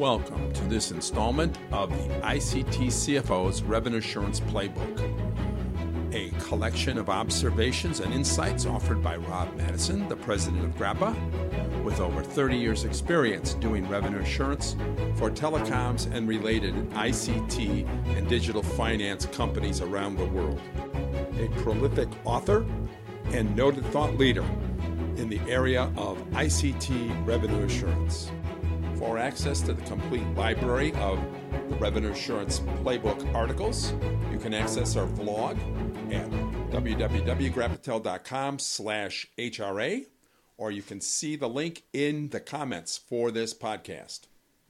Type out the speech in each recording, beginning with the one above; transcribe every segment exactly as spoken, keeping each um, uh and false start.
Welcome to this installment of the I C T C F O's Revenue Assurance Playbook, a collection of observations and insights offered by Rob Madison, the president of GRAPPA, with over thirty years experience doing revenue assurance for telecoms and related I C T and digital finance companies around the world. A prolific author and noted thought leader in the area of I C T revenue assurance. For access to the complete library of the Revenue Assurance Playbook articles, you can access our blog at w w w dot grappatel dot com slash H R A, or you can see the link in the comments for this podcast.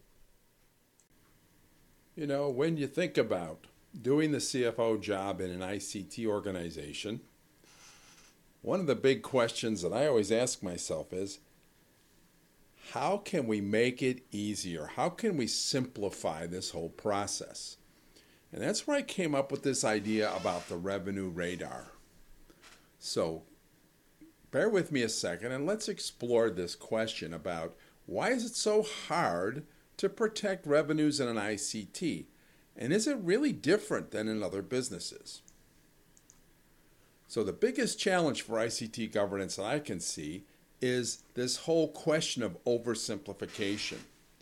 You know, when you think about doing the C F O job in an I C T organization, one of the big questions that I always ask myself is, how can we make it easier? How can we simplify this whole process? And that's where I came up with this idea about the revenue radar. So bear with me a second and let's explore this question about why is it so hard to protect revenues in an I C T? And is it really different than in other businesses? So the biggest challenge for I C T governance that I can see is this whole question of oversimplification.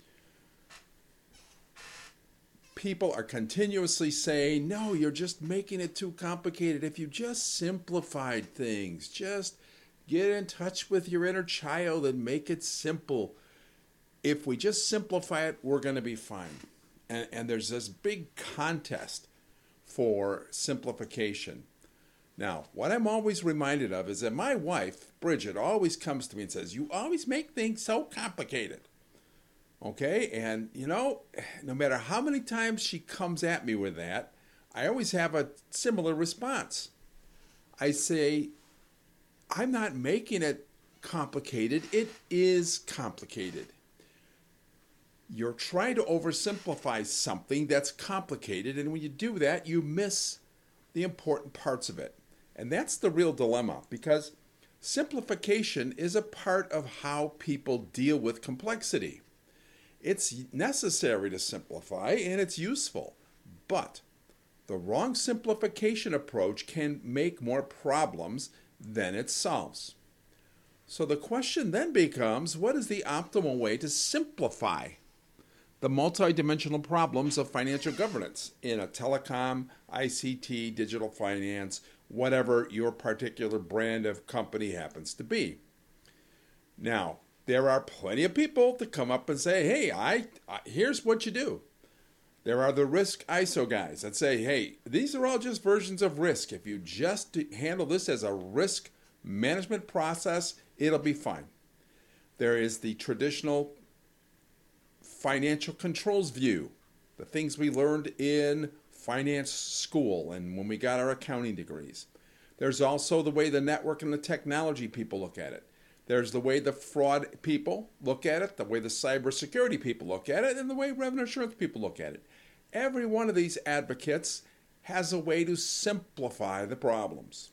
People are continuously saying, no, you're just making it too complicated. If you just simplified things, just get in touch with your inner child and make it simple. If we just simplify it, we're going to be fine. And, and there's this big contest for simplification. Now, what I'm always reminded of is that my wife, Bridget, always comes to me and says, you always make things so complicated. Okay? And, you know, no matter how many times she comes at me with that, I always have a similar response. I say, I'm not making it complicated. It is complicated. You're trying to oversimplify something that's complicated, and when you do that, you miss the important parts of it. And that's the real dilemma, because simplification is a part of how people deal with complexity. It's necessary to simplify, and it's useful. But the wrong simplification approach can make more problems than it solves. So the question then becomes, what is the optimal way to simplify the multidimensional problems of financial governance in a telecom, I C T, digital finance, whatever your particular brand of company happens to be? Now, there are plenty of people to come up and say, hey, I, I here's what you do. There are the risk I S O guys that say, hey, these are all just versions of risk. If you just handle this as a risk management process, it'll be fine. There is the traditional financial controls view, the things we learned in finance school and when we got our accounting degrees. There's also the way the network and the technology people look at it. There's the way the fraud people look at it, the way the cybersecurity people look at it, and the way revenue assurance people look at it. Every one of these advocates has a way to simplify the problems.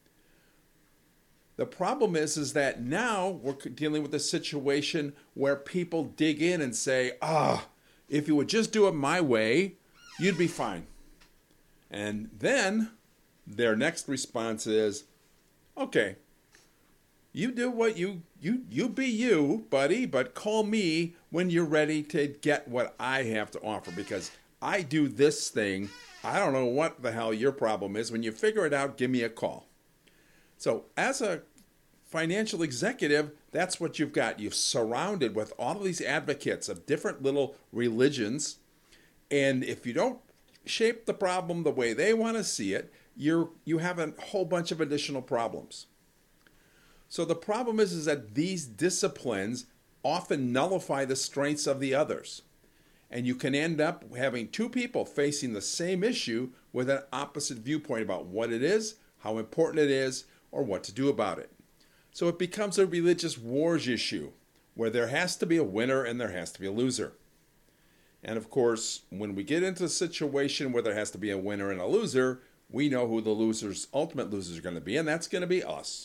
The problem is, is that now we're dealing with a situation where people dig in and say, ah, if you would just do it my way, you'd be fine. And then their next response is, okay, you do what you, you, you be you, buddy, but call me when you're ready to get what I have to offer, because I do this thing. I don't know what the hell your problem is. When you figure it out, give me a call. So as a financial executive, that's what you've got. You've surrounded with all of these advocates of different little religions. And if you don't shape the problem the way they want to see it, you're you have a whole bunch of additional problems. So the problem is, is that these disciplines often nullify the strengths of the others. And you can end up having two people facing the same issue with an opposite viewpoint about what it is, how important it is, or what to do about it. So it becomes a religious wars issue where there has to be a winner and there has to be a loser. And of course, when we get into a situation where there has to be a winner and a loser, we know who the losers, ultimate losers are going to be, and that's going to be us.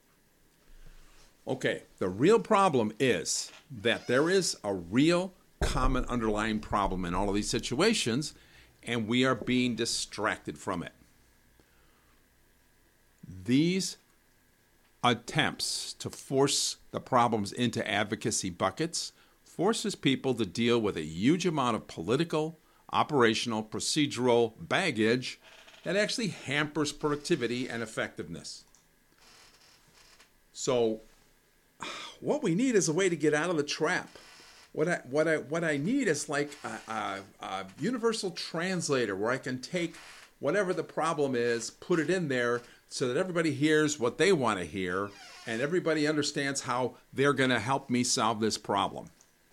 Okay, the real problem is that there is a real common underlying problem in all of these situations, and we are being distracted from it. These attempts to force the problems into advocacy buckets forces people to deal with a huge amount of political, operational, procedural baggage that actually hampers productivity and effectiveness. So what we need is a way to get out of the trap. What I what I what I need is like a, a, a universal translator where I can take whatever the problem is, put it in there so that everybody hears what they want to hear and everybody understands how they're going to help me solve this problem.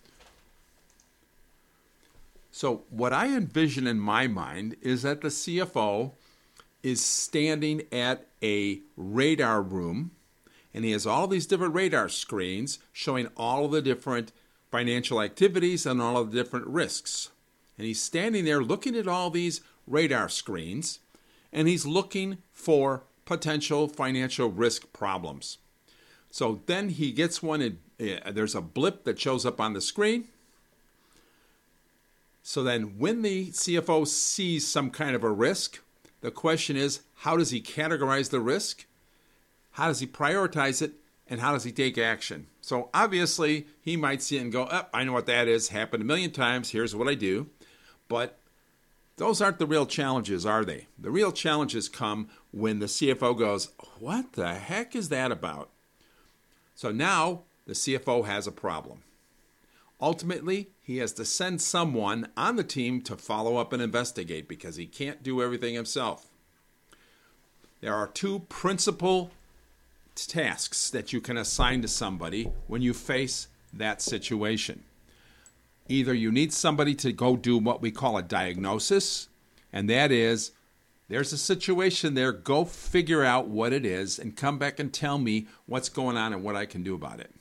So what I envision in my mind is that the C F O is standing at a radar room, and he has all these different radar screens showing all of the different financial activities and all of the different risks. And he's standing there looking at all these radar screens, and he's looking for potential financial risk problems. So then he gets one, and uh, there's a blip that shows up on the screen. So then when the C F O sees some kind of a risk, the question is, how does he categorize the risk? How does he prioritize it? And how does he take action? So obviously, he might see it and go, oh, I know what that is. Happened a million times. Here's what I do. But those aren't the real challenges, are they? The real challenges come when the C F O goes, what the heck is that about? So now the C F O has a problem. Ultimately, he has to send someone on the team to follow up and investigate because he can't do everything himself. There are two principal tasks that you can assign to somebody when you face that situation. Either you need somebody to go do what we call a diagnosis, and that is, there's a situation there, go figure out what it is and come back and tell me what's going on and what I can do about it.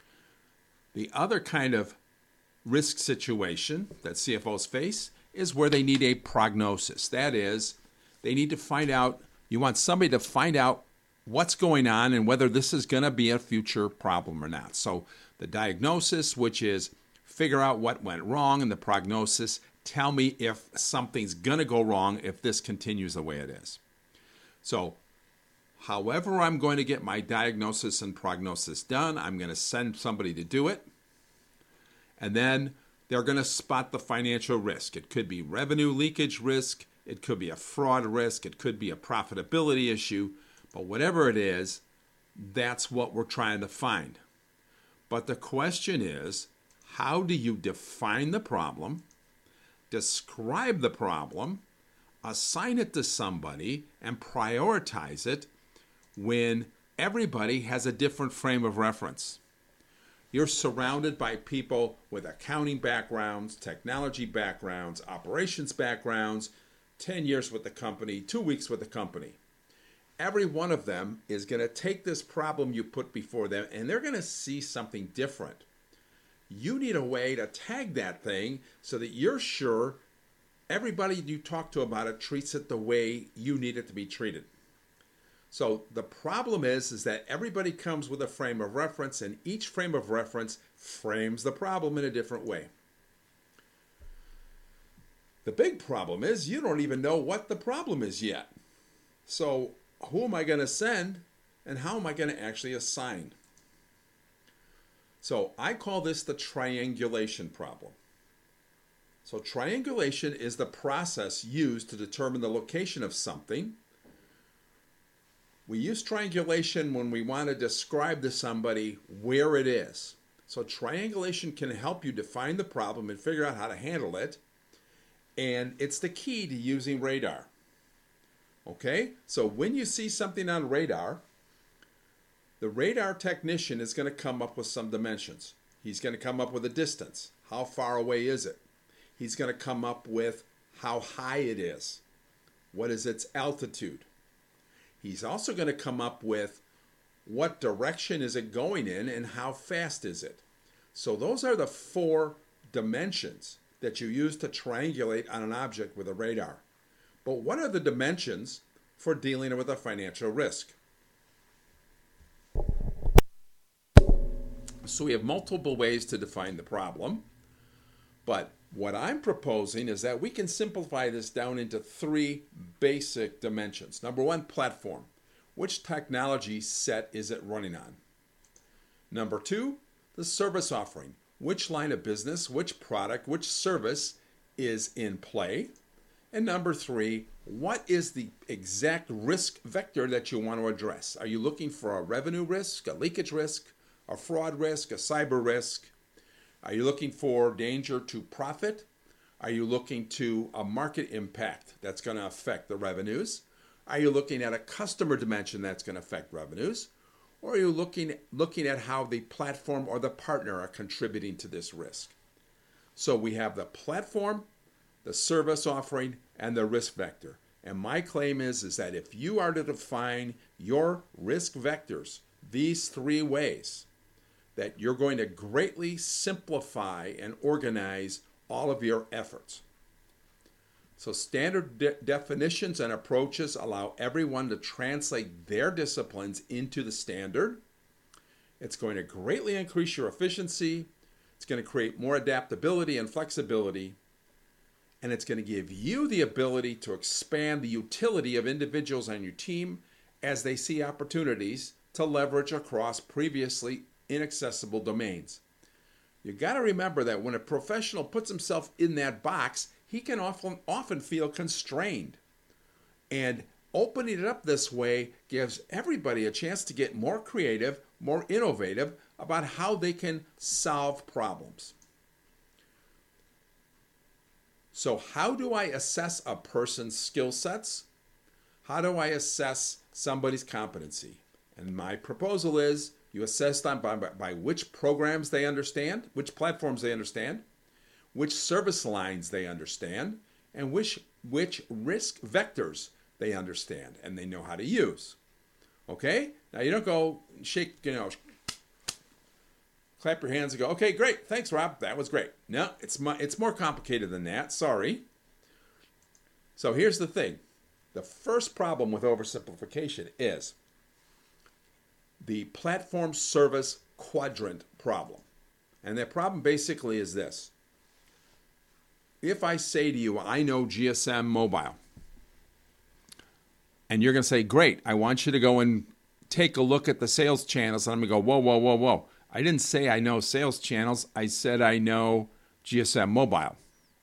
The other kind of risk situation that C F Os face is where they need a prognosis. That is, they need to find out, you want somebody to find out what's going on and whether this is going to be a future problem or not. So the diagnosis, which is figure out what went wrong, and the prognosis, tell me if something's going to go wrong if this continues the way it is. So however I'm going to get my diagnosis and prognosis done, I'm going to send somebody to do it. And then they're going to spot the financial risk. It could be revenue leakage risk. It could be a fraud risk. It could be a profitability issue. But whatever it is, that's what we're trying to find. But the question is, how do you define the problem, describe the problem, assign it to somebody, and prioritize it when everybody has a different frame of reference? You're surrounded by people with accounting backgrounds, technology backgrounds, operations backgrounds, ten years with the company, two weeks with the company. Every one of them is going to take this problem you put before them, and they're going to see something different. You need a way to tag that thing so that you're sure everybody you talk to about it treats it the way you need it to be treated. So the problem is, is that everybody comes with a frame of reference, and each frame of reference frames the problem in a different way. The big problem is you don't even know what the problem is yet. So who am I going to send, and how am I going to actually assign? So I call this the triangulation problem. So triangulation is the process used to determine the location of something. We use triangulation when we want to describe to somebody where it is. So triangulation can help you define the problem and figure out how to handle it. And it's the key to using radar. Okay? So when you see something on radar, the radar technician is going to come up with some dimensions. He's going to come up with a distance. How far away is it? He's going to come up with how high it is. What is its altitude? He's also going to come up with what direction is it going in and how fast is it. So those are the four dimensions that you use to triangulate on an object with a radar. But what are the dimensions for dealing with a financial risk? So we have multiple ways to define the problem, But what I'm proposing is that we can simplify this down into three basic dimensions. Number one, platform. Which technology set is it running on? Number two, the service offering. Which line of business, which product, which service is in play? And number three, what is the exact risk vector that you want to address? Are you looking for a revenue risk, a leakage risk, a fraud risk, a cyber risk? Are you looking for danger to profit? Are you looking to a market impact that's going to affect the revenues? Are you looking at a customer dimension that's going to affect revenues? Or are you looking, looking at how the platform or the partner are contributing to this risk? So we have the platform, the service offering, and the risk vector. And my claim is, is that if you are to define your risk vectors these three ways, that you're going to greatly simplify and organize all of your efforts. So standard de- definitions and approaches allow everyone to translate their disciplines into the standard. It's going to greatly increase your efficiency. It's going to create more adaptability and flexibility. And it's going to give you the ability to expand the utility of individuals on your team as they see opportunities to leverage across previously inaccessible domains. You got to remember that when a professional puts himself in that box, he can often often feel constrained. And opening it up this way gives everybody a chance to get more creative, more innovative about how they can solve problems. So how do I assess a person's skill sets? How do I assess somebody's competency? And my proposal is you assess them by, by, by which programs they understand, which platforms they understand, which service lines they understand, and which, which risk vectors they understand and they know how to use. Okay? Now you don't go shake, you know, clap your hands and go, okay, great, thanks, Rob, that was great. No, it's, my, it's more complicated than that, sorry. So here's the thing. The first problem with oversimplification is the platform service quadrant problem. And that problem basically is this. If I say to you, I know G S M Mobile, and you're going to say, great, I want you to go and take a look at the sales channels, and I'm going to go, whoa, whoa, whoa, whoa. I didn't say I know sales channels. I said I know G S M Mobile.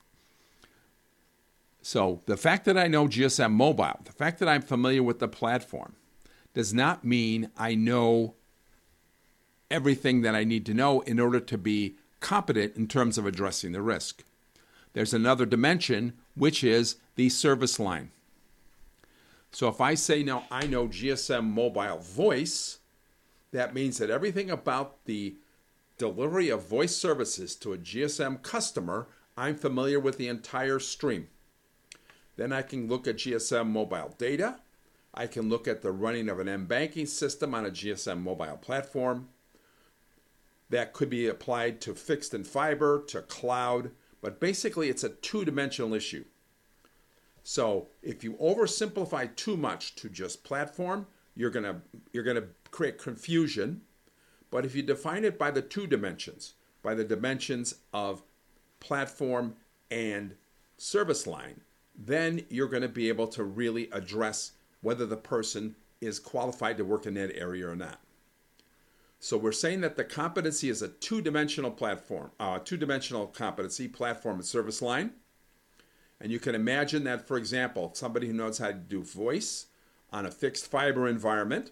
So the fact that I know G S M Mobile, the fact that I'm familiar with the platform, does not mean I know everything that I need to know in order to be competent in terms of addressing the risk. There's another dimension, which is the service line. So if I say, no, I know G S M Mobile Voice, that means that everything about the delivery of voice services to a G S M customer, I'm familiar with the entire stream. Then I can look at G S M Mobile data. I can look at the running of an M-banking system on a G S M mobile platform. That could be applied to fixed and fiber, to cloud, but basically it's a two-dimensional issue. So if you oversimplify too much to just platform, you're gonna you're gonna create confusion. But if you define it by the two dimensions, by the dimensions of platform and service line, then you're going to be able to really address whether the person is qualified to work in that area or not. So we're saying that the competency is a two-dimensional platform, uh, two-dimensional competency, platform and service line. And you can imagine that, for example, somebody who knows how to do voice on a fixed fiber environment,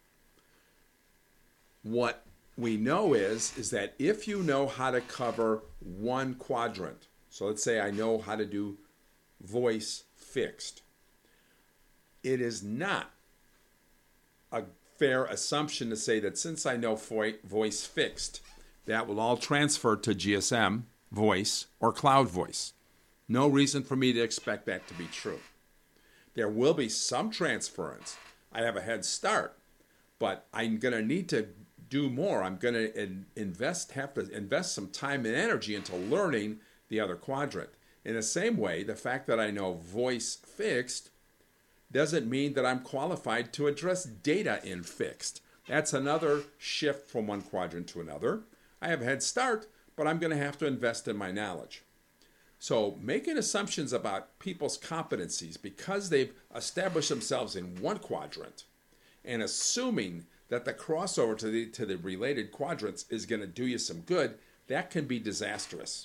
what we know is, is that if you know how to cover one quadrant, so let's say I know how to do voice fixed, it is not a fair assumption to say that since I know voice fixed, that will all transfer to G S M voice or cloud voice. No reason for me to expect that to be true. There will be some transference. I have a head start, but I'm going to need to do more. I'm going to invest, have to invest some time and energy into learning the other quadrant. In the same way, the fact that I know voice fixed doesn't mean that I'm qualified to address data in fixed. That's another shift from one quadrant to another. I have a head start, but I'm going to have to invest in my knowledge. So making assumptions about people's competencies because they've established themselves in one quadrant and assuming that the crossover to the, to the related quadrants is going to do you some good, that can be disastrous.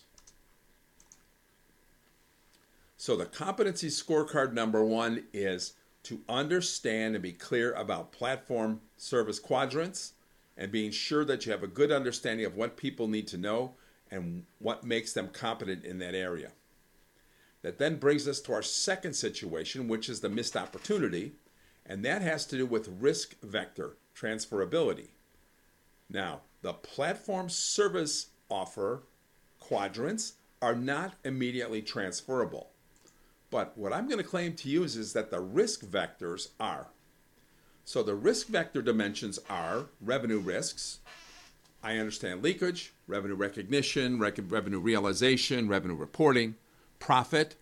So the competency scorecard number one is to understand and be clear about platform service quadrants and being sure that you have a good understanding of what people need to know and what makes them competent in that area. That then brings us to our second situation, which is the missed opportunity, and that has to do with risk vector transferability. Now, the platform service offer quadrants are not immediately transferable. But what I'm going to claim to use is that the risk vectors are. So the risk vector dimensions are revenue risks. I understand leakage, revenue recognition, rec- revenue realization, revenue reporting, profit.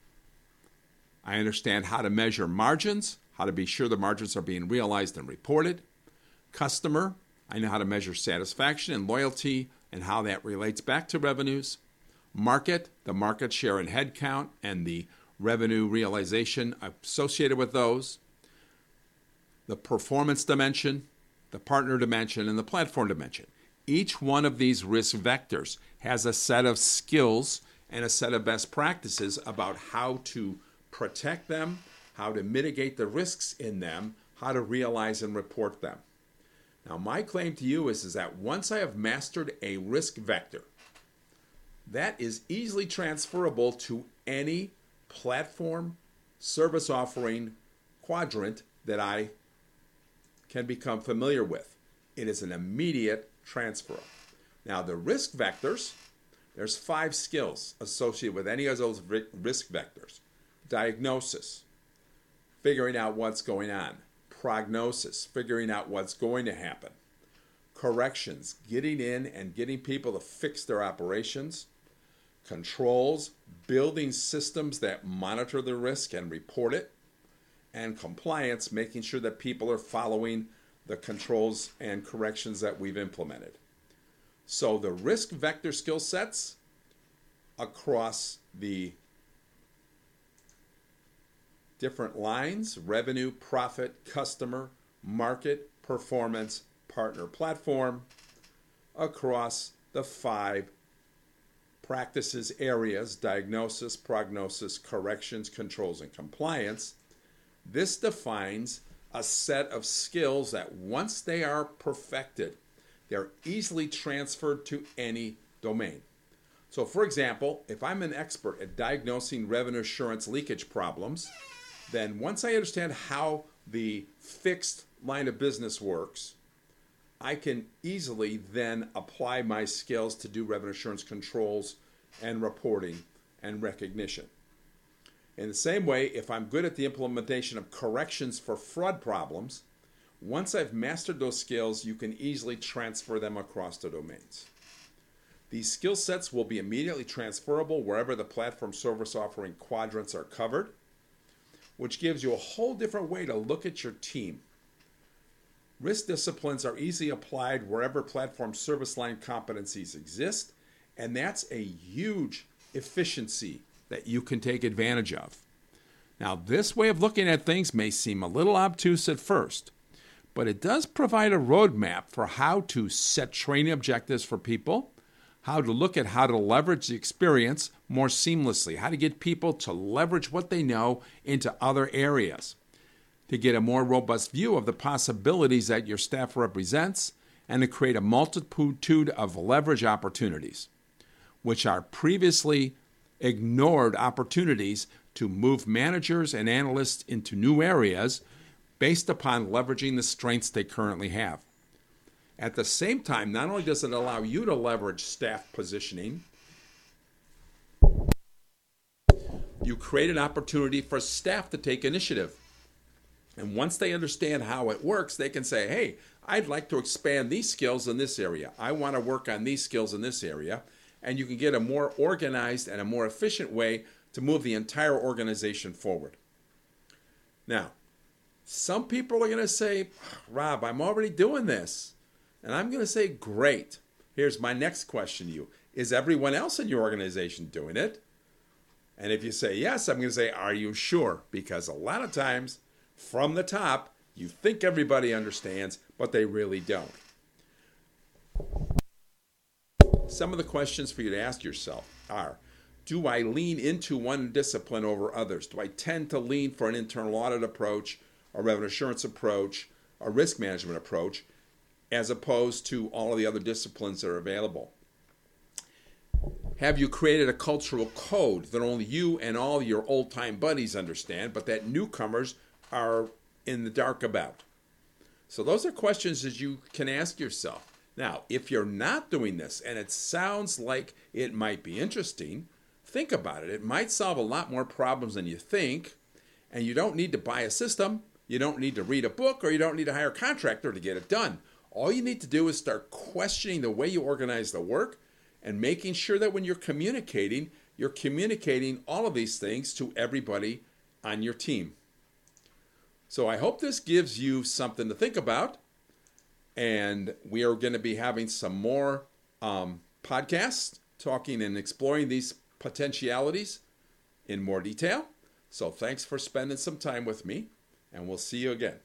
I understand how to measure margins, how to be sure the margins are being realized and reported. Customer, I know how to measure satisfaction and loyalty and how that relates back to revenues. Market, the market share and headcount and the revenue realization associated with those. The performance dimension, the partner dimension, and the platform dimension. Each one of these risk vectors has a set of skills and a set of best practices about how to protect them, how to mitigate the risks in them, how to realize and report them. Now, my claim to you is, is that once I have mastered a risk vector, that is easily transferable to any platform service offering quadrant that I can become familiar with. It is an immediate transfer. Now, the risk vectors, there's five skills associated with any of those risk vectors. Diagnosis, figuring out what's going on. Prognosis, figuring out what's going to happen. Corrections, getting in and getting people to fix their operations. Controls, building systems that monitor the risk and report it. And compliance, making sure that people are following the controls and corrections that we've implemented. So the risk vector skill sets across the different lines: revenue, profit, customer, market, performance, partner, platform, across the five practices areas: diagnosis, prognosis, corrections, controls, and compliance. This defines a set of skills that once they are perfected, they're easily transferred to any domain. So for example, if I'm an expert at diagnosing revenue assurance leakage problems, then once I understand how the fixed line of business works, I can easily then apply my skills to do revenue assurance controls and reporting and recognition. In the same way, if I'm good at the implementation of corrections for fraud problems, once I've mastered those skills, you can easily transfer them across the domains. These skill sets will be immediately transferable wherever the platform service offering quadrants are covered, which gives you a whole different way to look at your team. Risk disciplines are easily applied wherever platform service line competencies exist, and that's a huge efficiency that you can take advantage of. Now, this way of looking at things may seem a little obtuse at first, but it does provide a roadmap for how to set training objectives for people, how to look at how to leverage the experience more seamlessly, how to get people to leverage what they know into other areas, to get a more robust view of the possibilities that your staff represents, and to create a multitude of leverage opportunities, which are previously ignored opportunities to move managers and analysts into new areas based upon leveraging the strengths they currently have. At the same time, not only does it allow you to leverage staff positioning, you create an opportunity for staff to take initiative. And once they understand how it works, they can say, hey, I'd like to expand these skills in this area. I want to work on these skills in this area. And you can get a more organized and a more efficient way to move the entire organization forward. Now, some people are going to say, Rob, I'm already doing this. And I'm going to say, great. Here's my next question to you. Is everyone else in your organization doing it? And if you say yes, I'm going to say, are you sure? Because a lot of times from the top, you think everybody understands, but they really don't. Some of the questions for you to ask yourself are, do I lean into one discipline over others? Do I tend to lean for an internal audit approach, a revenue assurance approach, a risk management approach, as opposed to all of the other disciplines that are available? Have you created a cultural code that only you and all your old-time buddies understand, but that newcomers are in the dark about? So those are questions that you can ask yourself. Now, if you're not doing this and it sounds like it might be interesting, think about it. It might solve a lot more problems than you think, and you don't need to buy a system, you don't need to read a book, or you don't need to hire a contractor to get it done. All you need to do is start questioning the way you organize the work and making sure that when you're communicating, you're communicating all of these things to everybody on your team. So I hope this gives you something to think about. And we are going to be having some more um, podcasts talking and exploring these potentialities in more detail. So thanks for spending some time with me, and we'll see you again.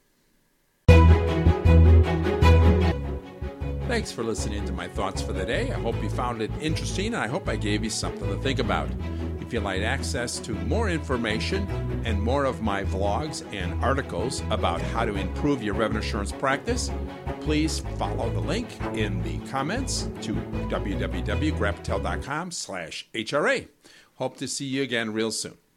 Thanks for listening to my thoughts for the day. I hope you found it interesting, and I hope I gave you something to think about. If you'd like access to more information and more of my vlogs and articles about how to improve your revenue assurance practice, please follow the link in the comments to w w w dot greg patel dot com slash H R A. Hope to see you again real soon.